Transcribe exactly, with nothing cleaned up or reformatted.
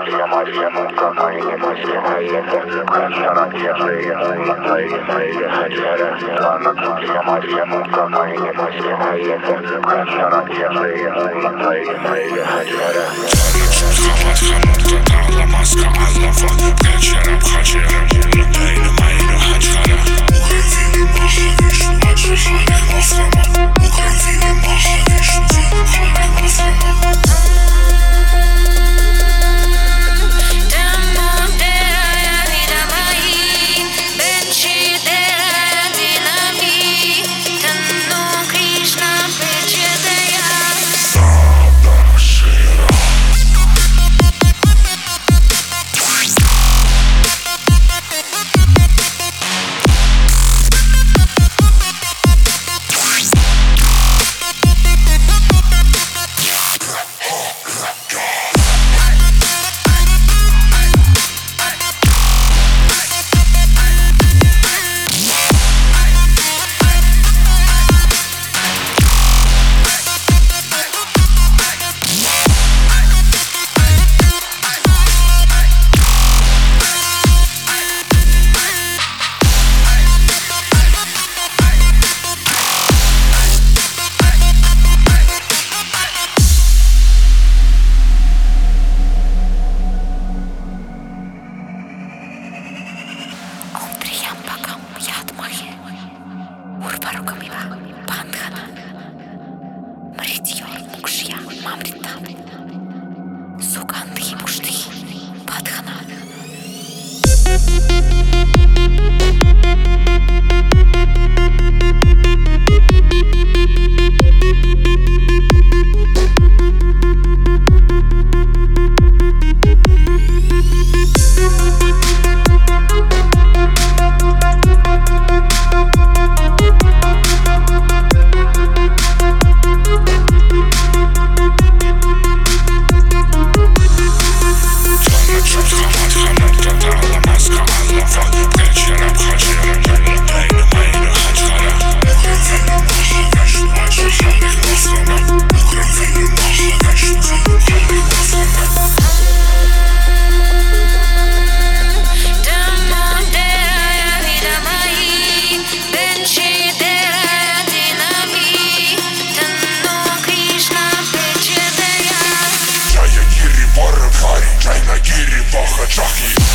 Maria, Maria, Muka, Maria, Maria, Maria, Maria, Maria, Maria, Muka, Maria, Maria, Maria, Маска Аллафа, Качараб Хачара, Мейна Майна Хачара, Укравили Маха Вишну, Аджихали Мафрама, Укравили Маха Вишну, Зинухали Мафрама. Urvarukamiva, Bandhana, Mrityor Mukshya, Mamrita, Sugandhi Mushti, Badhana. China Giri Baha Chaki